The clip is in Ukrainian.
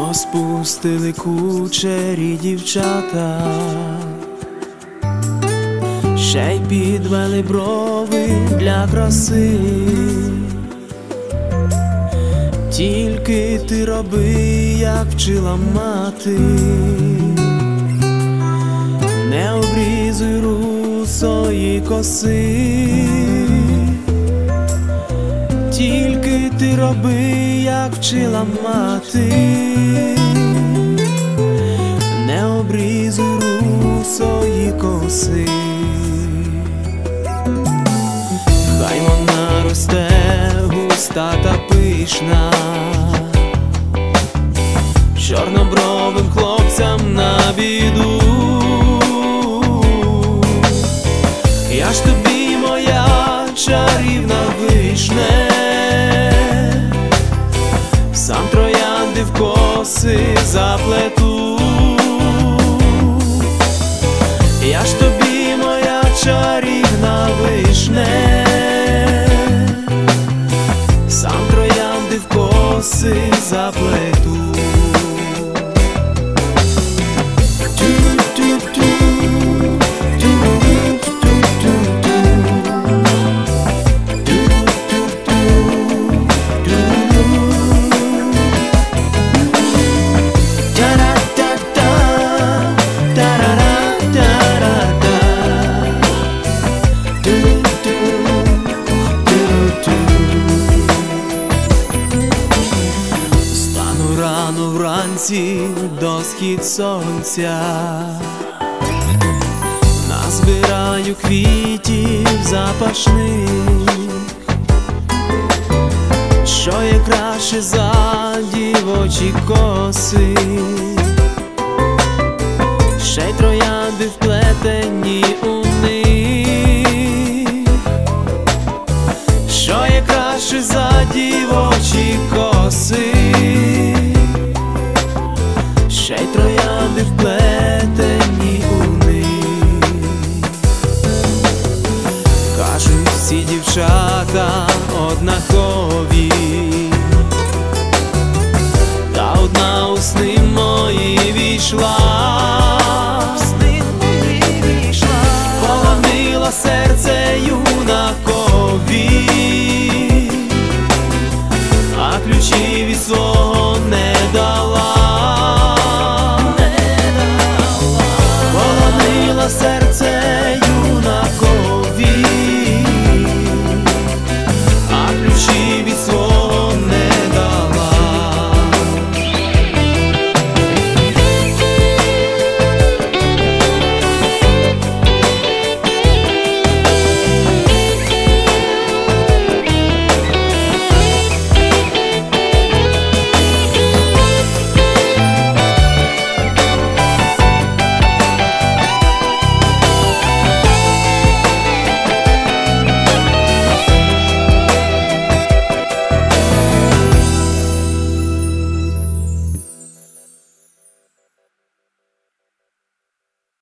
Розпустили кучері дівчата, ще й підвели брови для краси. Тільки ти роби, як вчила мати, не обрізуй русої коси. Тільки ти роби, як вчила мати, не обрізуй русої коси. Хай вона росте густа та пишна, чорнобровим хлопцям на біду. Я ж тобі, моя чарівна вишне, сам троянди в коси заплету. Я ж тобі, моя чарівна вишне, сам троянди в коси заплету. Рано вранці до схід сонця назбираю квітів запашних, що є краще за дівочі коси, ще й троянди вплетені у них, що є краще за дівочі коси, ще й троянди вплетені у них. Кажуть, всі дівчата однакові, та одна у сни мої війшла, полонила серце юнакові, а ключі від свого